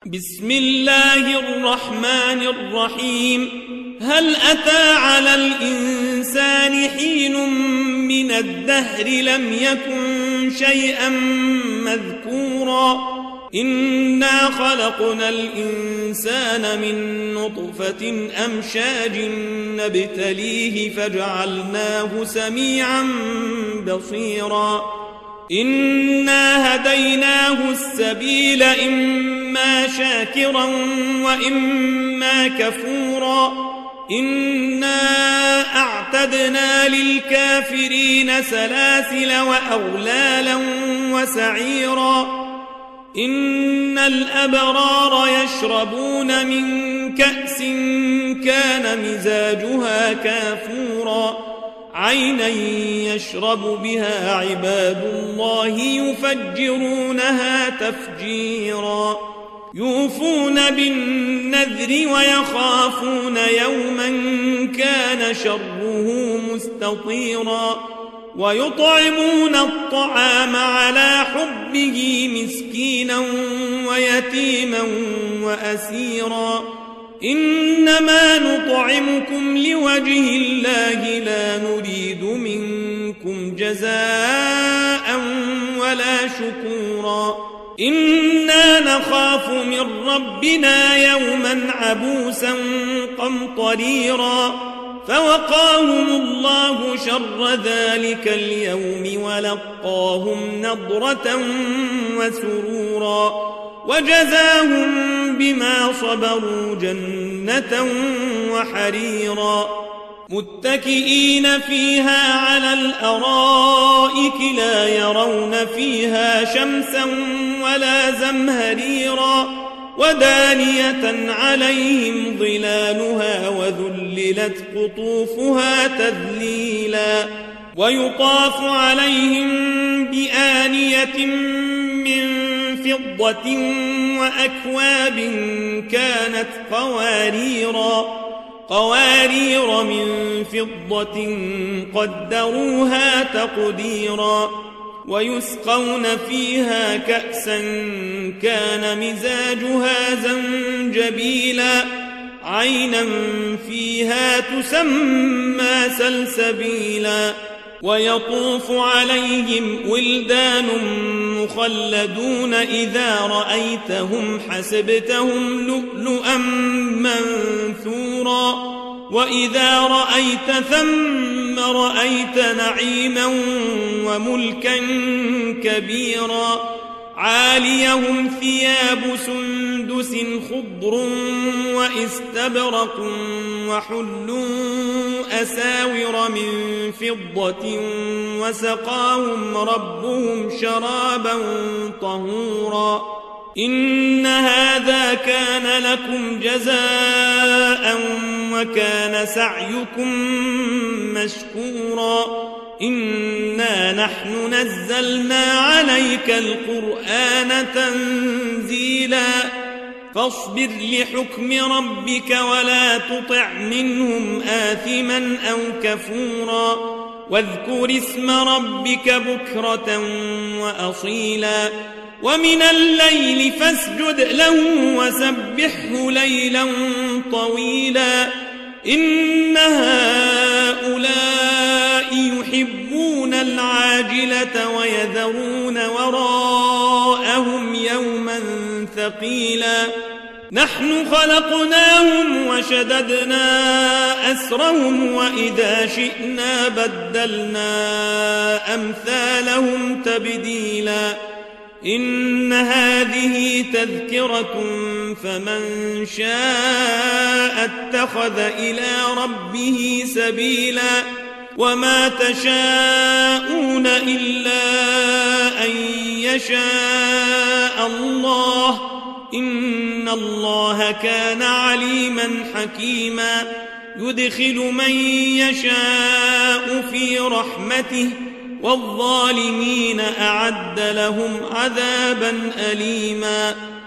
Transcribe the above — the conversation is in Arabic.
بسم الله الرحمن الرحيم. هل أتى على الإنسان حين من الدهر لم يكن شيئا مذكورا إنا خلقنا الإنسان من نطفة أمشاج نبتليه فجعلناه سميعا بصيرا إنا هديناه السبيل إما شاكرا وإما كفورا إنا أعتدنا للكافرين سلاسل وأغلالا وسعيرا إن الأبرار يشربون من كأس كان مزاجها كافورا عينا يشرب بها عباد الله يفجرونها تفجيرا يوفون بالنذر ويخافون يوما كان شره مستطيرا ويطعمون الطعام على حبه مسكينا ويتيما وأسيرا إنما نطعمكم لوجه الله لا نريد منكم جزاء ولا شكورا إنا نخاف من ربنا يوما عبوسا قمطريرا فوقاهم الله شر ذلك اليوم ولقاهم نضرة وسرورا وجزاهم بما صبروا جنة وحريرا متكئين فيها على الأرائك لا يرون فيها شمسا ولا زمهريرا ودانية عليهم ظلالها وذللت قطوفها تذليلا ويطاف عليهم بآنية من فضة وأكواب كانت قوارير من فضة قدروها تقديرا ويسقون فيها كأسا كان مزاجها زنجبيلا عينا فيها تسمى سلسبيلا ويطوف عليهم ولدان مخلدون إذا رأيتهم حسبتهم لؤلؤا منثورا وإذا رأيت ثم رأيت نعيما وملكا كبيرا عاليهم ثياب سندس خضر وإستبرق وحلوا أساور من فضة وسقاهم ربهم شرابا طهورا إن هذا كان لكم جزاء وكان سعيكم مشكورا إنا نحن نزلنا عليك القرآن تنزيلا فاصبر لحكم ربك ولا تطع منهم آثما أو كفورا واذكر اسم ربك بكرة وأصيلا ومن الليل فاسجد له وسبحه ليلا طويلا إن هؤلاء يحبون العاجلة ويذرون وراءهم يوما ثقيلا نحن خلقناهم وشددنا أسرهم وإذا شئنا بدلنا أمثالهم تبديلا إن هذه تذكرة فمن شاء اتخذ إلى ربه سبيلا وما تشاءون إلا أن يشاء الله إن الله كان عليما حكيما يدخل من يشاء في رحمته والظالمين أعد لهم عذابا أليما